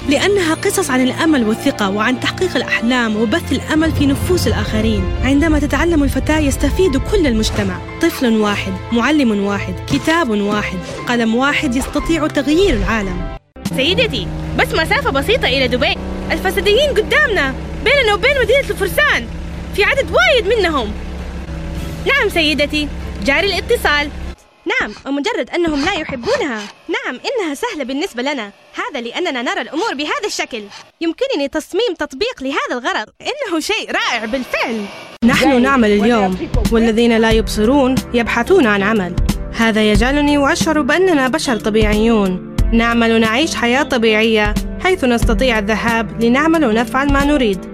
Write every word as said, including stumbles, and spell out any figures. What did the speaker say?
لأنها قصص عن الأمل والثقة وعن تحقيق الأحلام وبث الأمل في نفوس الآخرين. عندما تتعلم الفتاة يستفيد كل المجتمع. طفل واحد، معلم واحد، كتاب واحد، قلم واحد يستطيع تغيير العالم. سيدتي، بس مسافة بسيطة إلى دبي. الفساديين قدامنا، بيننا وبين مدينة الفرسان في عدد وايد منهم. نعم سيدتي، جاري الاتصال. نعم، ومجرد أنهم لا يحبونها. نعم، إنها سهلة بالنسبة لنا، هذا لأننا نرى الأمور بهذا الشكل. يمكنني تصميم تطبيق لهذا الغرض، إنه شيء رائع بالفعل. نحن نعمل اليوم، والذين لا يبصرون يبحثون عن عمل. هذا يجعلني وأشعر بأننا بشر طبيعيون، نعمل ونعيش حياة طبيعية حيث نستطيع الذهاب لنعمل ونفعل ما نريد.